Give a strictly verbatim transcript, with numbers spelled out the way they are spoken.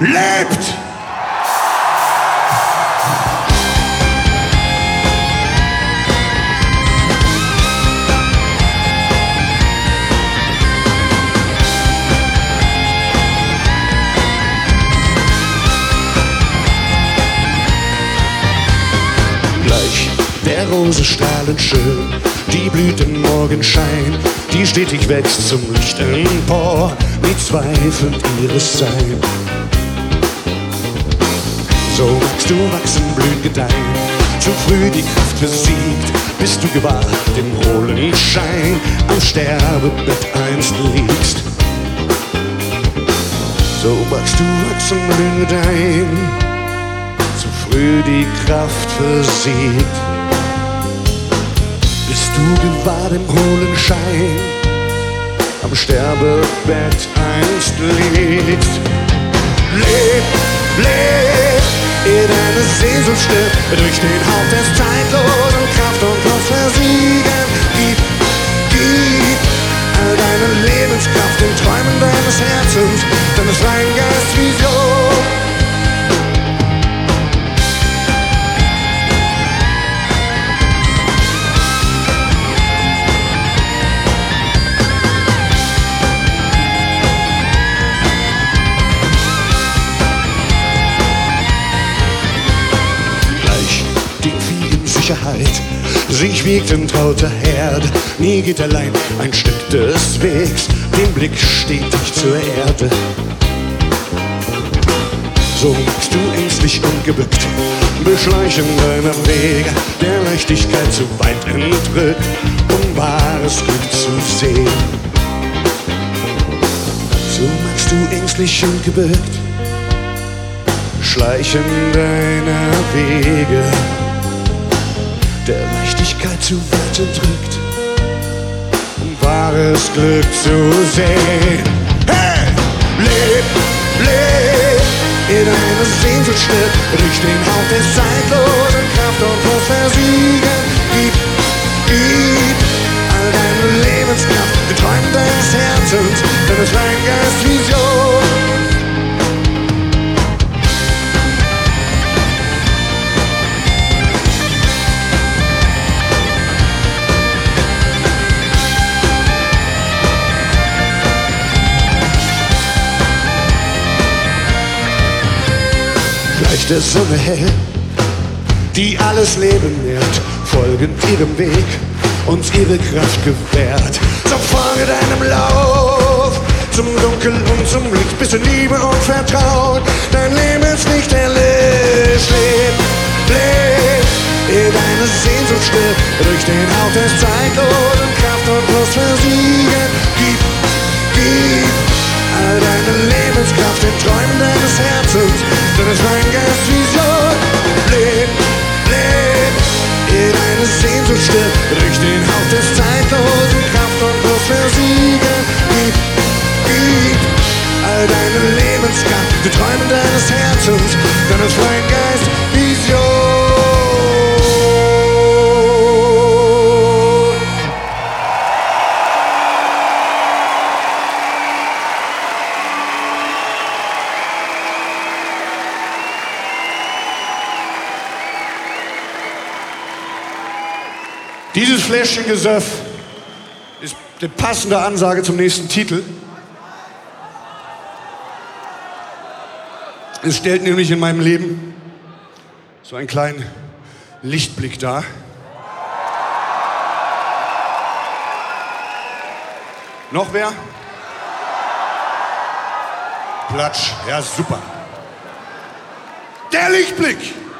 lebt! Der Rose strahlend schön, die blüht im Morgenschein, die stetig wächst zum Licht empor, nie zweifelnd ihres Sein. So magst du wachsen, blühen, gedeihen, zu früh die Kraft besiegt, bis du gewahrt im hohlen Schein am Sterbebett einst liegst. So magst du wachsen, blühen, gedeihen, zu früh die Kraft versiegt, bis du gewahrt im hohlen Schein am Sterbebett einst liegst. Leb, leb, ehe deine Sehnsucht stirbt, durch den Hauch des zeitlosen Kraft und Lust versiegen. Gib, gib all deine Lebenskraft den Träumen deines Herzens, deines freien Geistes Vision. Sich wiegt ein trauter Herd, nie geht allein ein Stück des Wegs, den Blick stetig zur Erde. So magst du ängstlich und gebückt beschleichen deiner Wege, der Leichtigkeit zu weit entrückt, um wahres Glück zu sehen. So magst du ängstlich und gebückt schleichen deiner Wege, der Leichtigkeit zu weit entrückt, um wahres Glück zu sehen. Hey! Leb, leb, in deine Sehnsucht stirbt, durch den Hauch des zeitlosen Kraft und Lust versiegen. Gib, gib all deine Lebenskraft, die Träume deines Herzens, deines freien Geistes Vision. Der Sonne hell, die alles Leben nährt, folgend ihrem Weg, uns ihre Kraft gewährt. So folge deinem Lauf zum Dunkel und zum Licht, bist in Liebe und Vertrauen, dein Leben ist nicht erlischt. Leb, leb, ehe deine Sehnsucht stirbt, durch den Hauch des zeitlosen Kraft und Lust versiegen. Gib, gib all deine Lebenskraft den Träumen deines Herzens, deines freien Geistes Vision. Leb, leb, ehe deine Sehnsucht stirbt, durch den Hauch des zeitlosen Kraft und Lust versiegen. Gib, gib all deine Lebenskraft, die Träume deines Herzens, deines freien Geistes Vision. Dieses Fläschchen Gesöff ist die passende Ansage zum nächsten Titel. Es stellt nämlich in meinem Leben so einen kleinen Lichtblick dar. Noch wer? Platsch, ja super. Der Lichtblick!